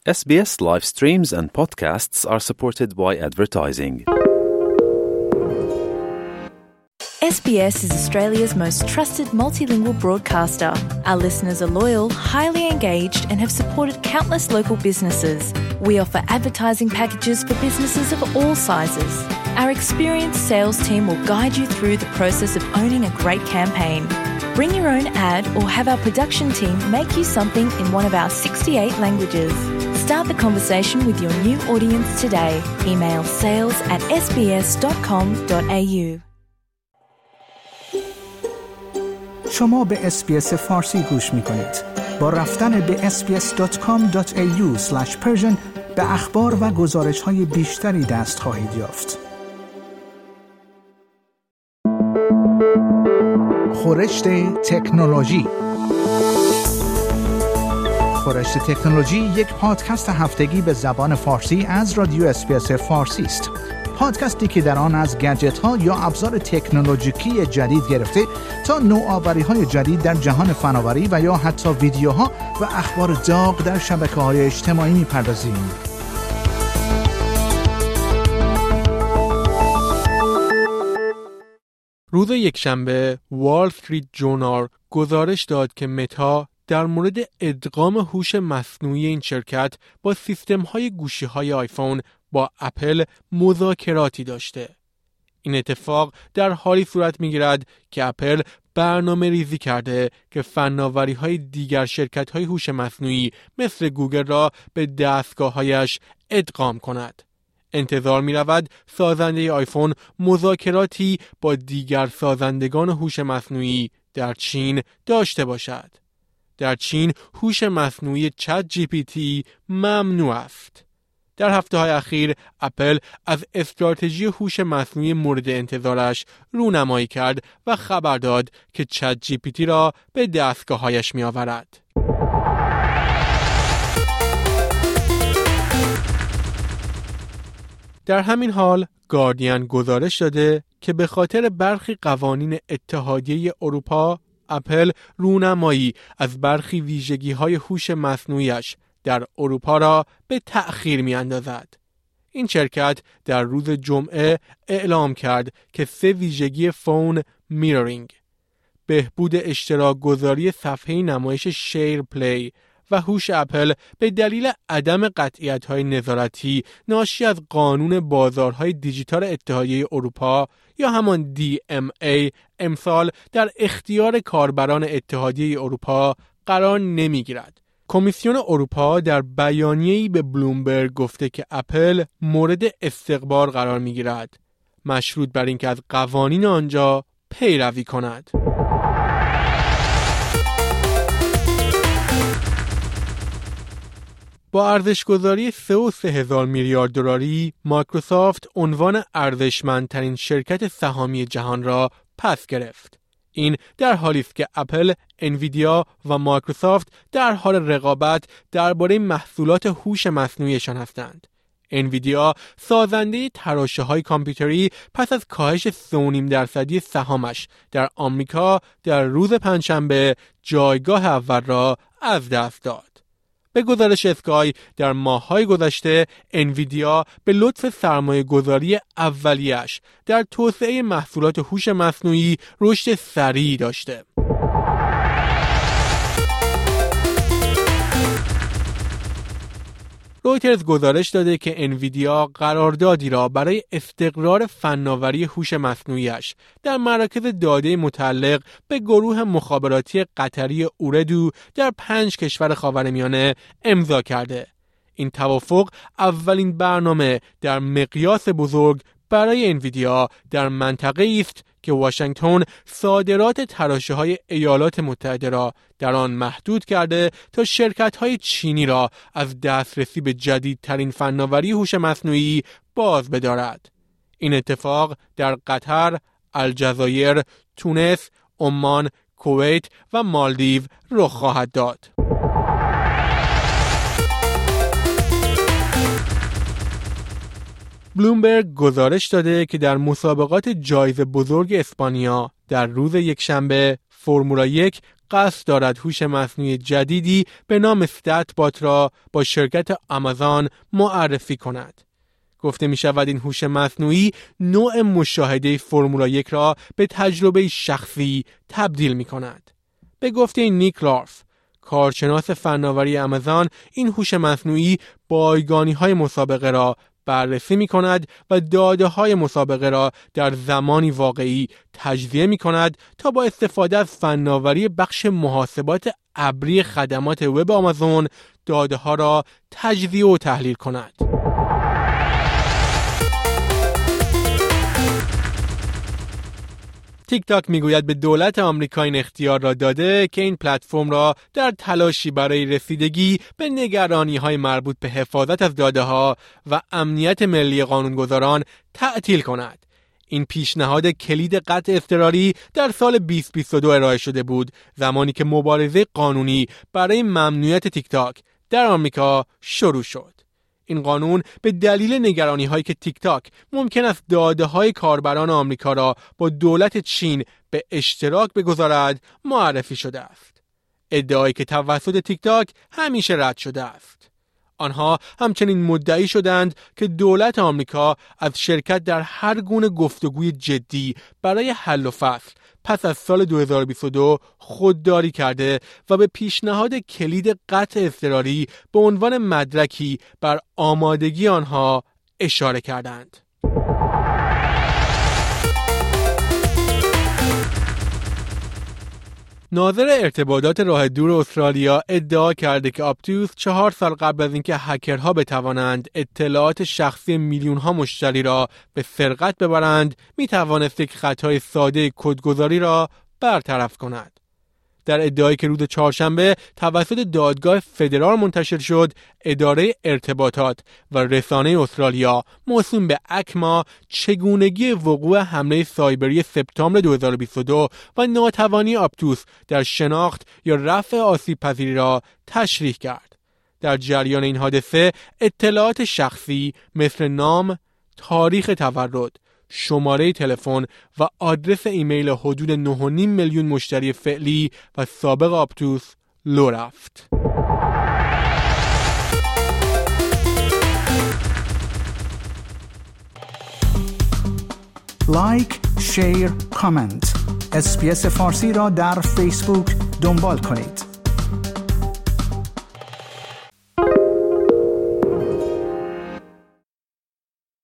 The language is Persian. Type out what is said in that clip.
SBS live streams and podcasts are supported by advertising. SBS is Australia's most trusted multilingual broadcaster. Our listeners are loyal, highly engaged, and have supported countless local businesses. We offer advertising packages for businesses of all sizes. Our experienced sales team will guide you through the process of owning a great campaign. Bring your own ad or have our production team make you something in one of our 68 languages. Start the conversation with your new audience today. Email sales@sbs.com.au. شما به SBS فارسی گوش می‌کنید. با رفتن به sbs.com.au/persian به اخبار و گزارش‌های بیشتری دست خواهید یافت. خورشت تکنولوژی. خورشت تکنولوژی یک پادکست هفتگی به زبان فارسی از رادیو اس‌بی‌اس فارسی است. پادکستی که در آن از گجت‌ها یا ابزار تکنولوژیکی جدید گرفته تا نوآوری‌های جدید در جهان فناوری و یا حتی ویدیوها و اخبار داغ در شبکه‌های اجتماعی می‌پردازیم. روز یکشنبه وال استریت ژورنال گزارش داد که متا در مورد ادغام هوش مصنوعی این شرکت با سیستم‌های گوشی‌های آیفون با اپل مذاکراتی داشته. این اتفاق در حالی صورت می‌گیرد که اپل برنامه ریزی کرده که فناوری‌های دیگر شرکت‌های هوش مصنوعی مثل گوگل را به دستگاه‌هایش ادغام کند. انتظار می‌رود سازنده آیفون مذاکراتی با دیگر سازندگان هوش مصنوعی در چین داشته باشد. در چین هوش مصنوعی چت جی پی تی ممنوع است. در هفته‌های اخیر اپل از استراتژی هوش مصنوعی مورد انتظارش رونمایی کرد و خبر داد که چت جی پی تی را به دستگاه‌هایش می‌آورد. در همین حال گاردین گزارش داده که به خاطر برخی قوانین اتحادیه اروپا اپل رونمایی از برخی ویژگی‌های هوش مصنوعیش در اروپا را به تأخیر می‌اندازد. این شرکت در روز جمعه اعلام کرد که 3 ویژگی فون میررینگ، بهبود اشتراک گذاری صفحه نمایش شیر پلی و هوش اپل به دلیل عدم قطعیت‌های نظارتی ناشی از قانون بازارهای دیجیتال اتحادیه اروپا یا همان DMA امسال در اختیار کاربران اتحادیه اروپا قرار نمی‌گیرد. کمیسیون اروپا در بیانیه‌ای به بلومبرگ گفته که اپل مورد استقبال قرار می‌گیرد، مشروط بر اینکه از قوانین آنجا پیروی کند. با ارزش‌گذاری 3,000 میلیارد دلاری، مایکروسافت عنوان ارزشمندترین شرکت سهامی جهان را پس گرفت. این در حالی است که اپل، انویدیا و مایکروسافت در حال رقابت درباره محصولات هوش مصنوعیشان هستند. انویدیا سازنده تراشه‌های کامپیوتری پس از کاهش 3.5% سهامش در آمریکا در روز پنجشنبه جایگاه اول را از دست داد. به گزارش اسکای در ماه‌های گذشته انویدیا به لطف سرمایه‌گذاری اولیه‌اش در توسعه محصولات هوش مصنوعی رشد سریعی داشته. رویترز گزارش داده که انویدیا قراردادی را برای استقرار فناوری هوش مصنوعیش در مراکز داده متعلق به گروه مخابراتی قطری اوردو در 5 کشور خاورمیانه امضا کرده. این توافق اولین برنامه در مقیاس بزرگ برای انویدیا در منطقه‌ای است که واشنگتن صادرات تراشه‌های ایالات متحده را در آن محدود کرده تا شرکت‌های چینی را از دسترسی به جدیدترین فناوری هوش مصنوعی باز بدارد. این اتفاق در قطر، الجزایر، تونس، عمان، کویت و مالدیو رخ خواهد داد. بلومبرگ گزارش داده که در مسابقات جایزه بزرگ اسپانیا در روز یکشنبه فرمول 1 قصد دارد هوش مصنوعی جدیدی به نام استات بات را با شرکت آمازون معرفی کند. گفته می شود این هوش مصنوعی نوع مشاهده فرمول 1 را به تجربه شخصی تبدیل می کند. به گفته نیک لارف، کارشناس فناوری آمازون، این هوش مصنوعی بایگانی‌های مسابقه را بررسی می کند و داده های مسابقه را در زمانی واقعی تجزیه می کند تا با استفاده از فناوری بخش محاسبات ابری خدمات وب آمازون داده ها را تجزیه و تحلیل کند. تیک تاک میگوید به دولت آمریکا این اختیار را داده که این پلتفرم را در تلاشی برای رسیدگی به نگرانی‌های مربوط به حفاظت از داده‌ها و امنیت ملی قانونگذاران تعطیل کند. این پیشنهاد کلید قطع اضطراری در سال 2022 ارائه شده بود، زمانی که مبارزه قانونی برای ممنوعیت تیک تاک در آمریکا شروع شد. این قانون به دلیل نگرانی‌هایی که تیک تاک ممکن است داده‌های کاربران آمریکا را با دولت چین به اشتراک بگذارد معرفی شده است. ادعایی که توسط تیک تاک همیشه رد شده است. آنها همچنین مدعی شدند که دولت آمریکا از شرکت در هر گونه گفتگوی جدی برای حل و فصل پس از سال 2022 خودداری کرده و به پیشنهاد کلید قطع اضطراری به عنوان مدرکی بر آمادگی آنها اشاره کردند. ناظر ارتباطات راه دور استرالیا ادعا کرده که آپتوس 4 سال قبل از اینکه هکرها بتوانند اطلاعات شخصی میلیون‌ها مشتری را به سرقت ببرند، می‌توانست یک خطای ساده کدگذاری را برطرف کند. در ادعایی که روز چهارشنبه توسط دادگاه فدرال منتشر شد، اداره ارتباطات و رسانه استرالیا موسوم به اکما چگونگی وقوع حمله سایبری سپتامبر 2022 و ناتوانی آپتوس در شناخت یا رفع آسیب پذیری را تشریح کرد. در جریان این حادثه اطلاعات شخصی مثل نام، تاریخ تولد، شماره تلفن و آدرس ایمیل حدود 9.5 میلیون مشتری فعلی و سابق آپتوس لو رفت. لایک، شیر، کامنت. اس‌بی‌اس فارسی را در فیسبوک دنبال کنید.